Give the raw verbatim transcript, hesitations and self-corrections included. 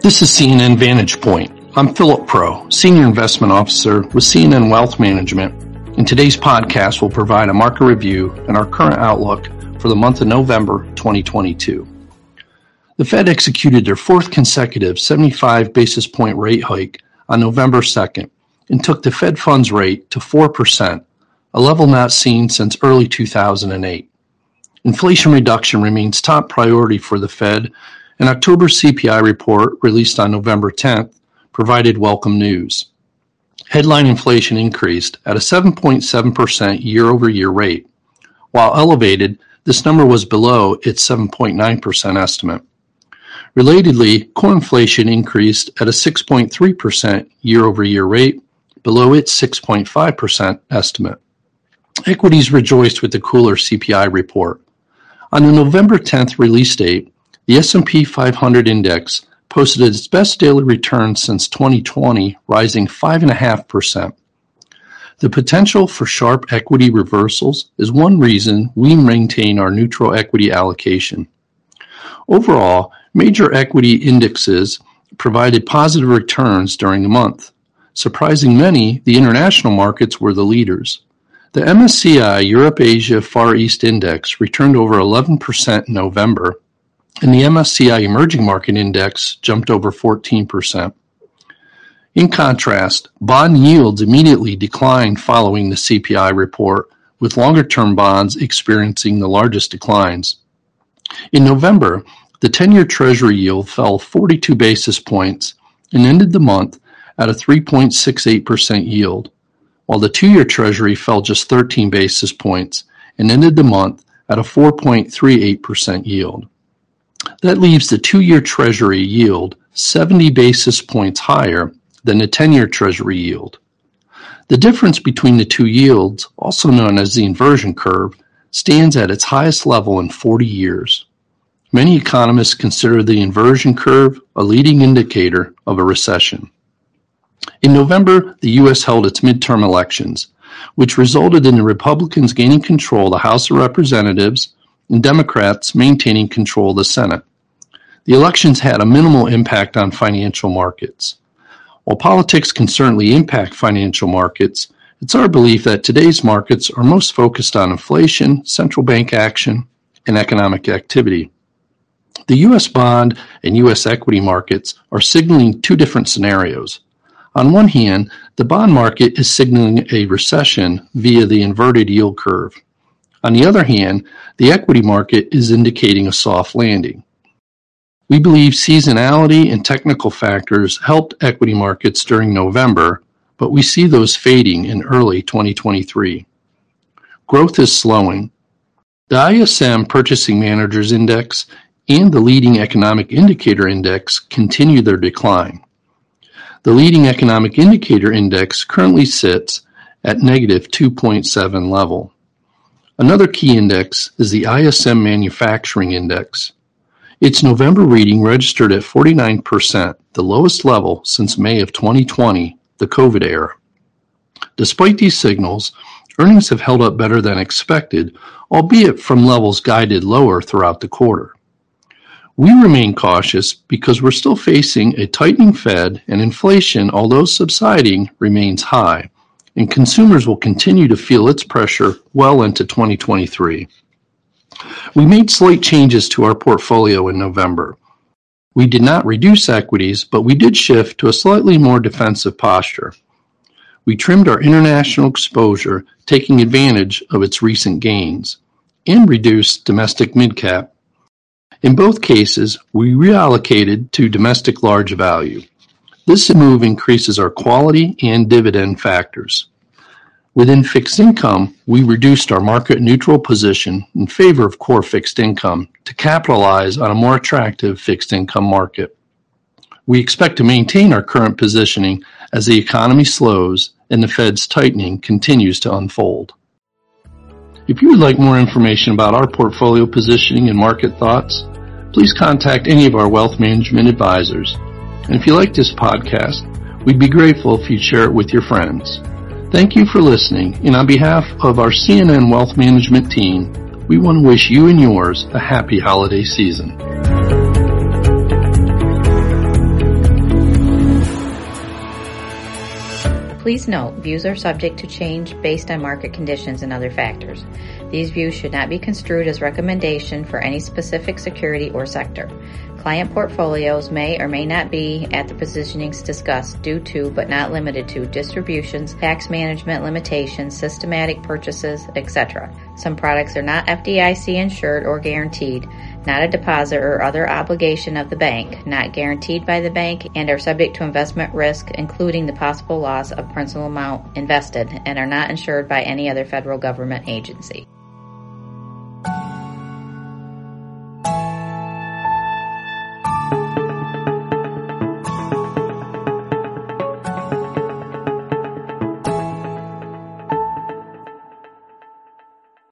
This is C N N Vantage Point. I'm Philip Pro, Senior Investment Officer with C N N Wealth Management, and today's podcast will provide a market review and our current outlook for the month of November twenty twenty-two. The Fed executed their fourth consecutive seventy-five basis point rate hike on November second and took the Fed funds rate to four percent, a level not seen since early two thousand eight. Inflation reduction remains top priority for the Fed, and October's C P I report, released on November tenth, provided welcome news. Headline inflation increased at a seven point seven percent year-over-year rate. While elevated, this number was below its seven point nine percent estimate. Relatedly, core inflation increased at a six point three percent year-over-year rate, below its six point five percent estimate. Equities rejoiced with the cooler C P I report. On the November tenth release date, the S and P five hundred index posted its best daily return since twenty twenty, rising five point five percent. The potential for sharp equity reversals is one reason we maintain our neutral equity allocation. Overall, major equity indexes provided positive returns during the month. Surprising many, the international markets were the leaders. The M S C I Europe-Asia Far East Index returned over eleven percent in November, and the M S C I Emerging Market Index jumped over fourteen percent. In contrast, bond yields immediately declined following the C P I report, with longer-term bonds experiencing the largest declines. In November, the ten-year Treasury yield fell forty-two basis points and ended the month at a three point six eight percent yield, while the two-year Treasury fell just thirteen basis points and ended the month at a four point three eight percent yield. That leaves the two-year Treasury yield seventy basis points higher than the ten-year Treasury yield. The difference between the two yields, also known as the inversion curve, stands at its highest level in forty years. Many economists consider the inversion curve a leading indicator of a recession. In November, the U S held its midterm elections, which resulted in the Republicans gaining control of the House of Representatives and Democrats maintaining control of the Senate. The elections had a minimal impact on financial markets. While politics can certainly impact financial markets, it's our belief that today's markets are most focused on inflation, central bank action, and economic activity. The U S bond and U S equity markets are signaling two different scenarios. On one hand, the bond market is signaling a recession via the inverted yield curve. On the other hand, the equity market is indicating a soft landing. We believe seasonality and technical factors helped equity markets during November, but we see those fading in early twenty twenty-three. Growth is slowing. The I S M Purchasing Managers Index and the Leading Economic Indicator Index continue their decline. The Leading Economic Indicator Index currently sits at negative two point seven level. Another key index is the I S M Manufacturing Index. Its November reading registered at forty-nine percent, the lowest level since May of twenty twenty, the COVID era. Despite these signals, earnings have held up better than expected, albeit from levels guided lower throughout the quarter. We remain cautious because we're still facing a tightening Fed, and inflation, although subsiding, remains high, and consumers will continue to feel its pressure well into twenty twenty-three. We made slight changes to our portfolio in November. We did not reduce equities, but we did shift to a slightly more defensive posture. We trimmed our international exposure, taking advantage of its recent gains, and reduced domestic midcap. In both cases, we reallocated to domestic large value. This move increases our quality and dividend factors. Within fixed income, we reduced our market-neutral position in favor of core fixed income to capitalize on a more attractive fixed income market. We expect to maintain our current positioning as the economy slows and the Fed's tightening continues to unfold. If you would like more information about our portfolio positioning and market thoughts, please contact any of our wealth management advisors. And if you like this podcast, we'd be grateful if you'd share it with your friends. Thank you for listening, and on behalf of our C N N Wealth Management team, we want to wish you and yours a happy holiday season. Please note, views are subject to change based on market conditions and other factors. These views should not be construed as recommendation for any specific security or sector. Client portfolios may or may not be at the positionings discussed due to, but not limited to, distributions, tax management limitations, systematic purchases, et cetera. Some products are not F D I C insured or guaranteed, not a deposit or other obligation of the bank, not guaranteed by the bank, and are subject to investment risk, including the possible loss of principal amount invested, and are not insured by any other federal government agency.